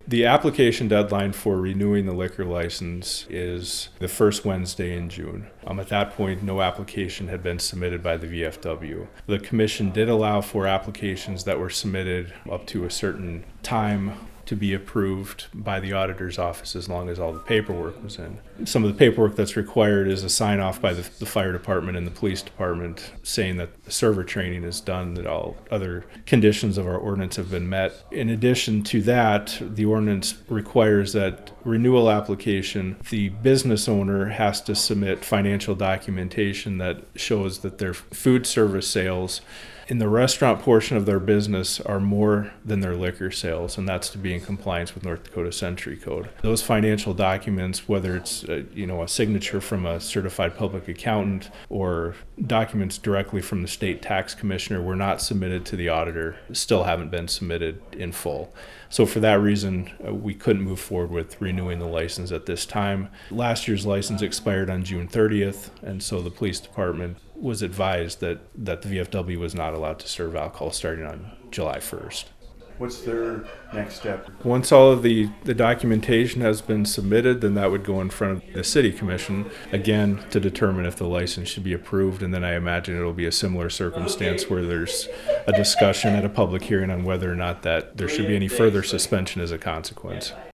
The application deadline for renewing the liquor license is the first Wednesday in June. At that point, no application had been submitted by the VFW. The commission did allow for applications that were submitted up to a certain time to be approved by the auditor's office as long as all the paperwork was in. Some of the paperwork that's required is a sign off by the fire department and the police department saying that the server training is done, that all other conditions of our ordinance have been met. In addition to that, the ordinance requires that renewal application, the business owner has to submit financial documentation that shows that their food service sales in the restaurant portion of their business are more than their liquor sales, and that's to be in compliance with North Dakota Century Code. Those financial documents, whether it's a signature from a certified public accountant or documents directly from the state tax commissioner, were not submitted to the auditor, still haven't been submitted in full. So for that reason, we couldn't move forward with renewing the license at this time. Last year's license expired on June 30th, and so the police department was advised that the VFW was not allowed to serve alcohol starting on July 1st. What's their next step? Once all of the documentation has been submitted, then that would go in front of the city commission, again, to determine if the license should be approved. And then I imagine it'll be a similar circumstance where there's a discussion at a public hearing on whether or not that there should be any further suspension as a consequence.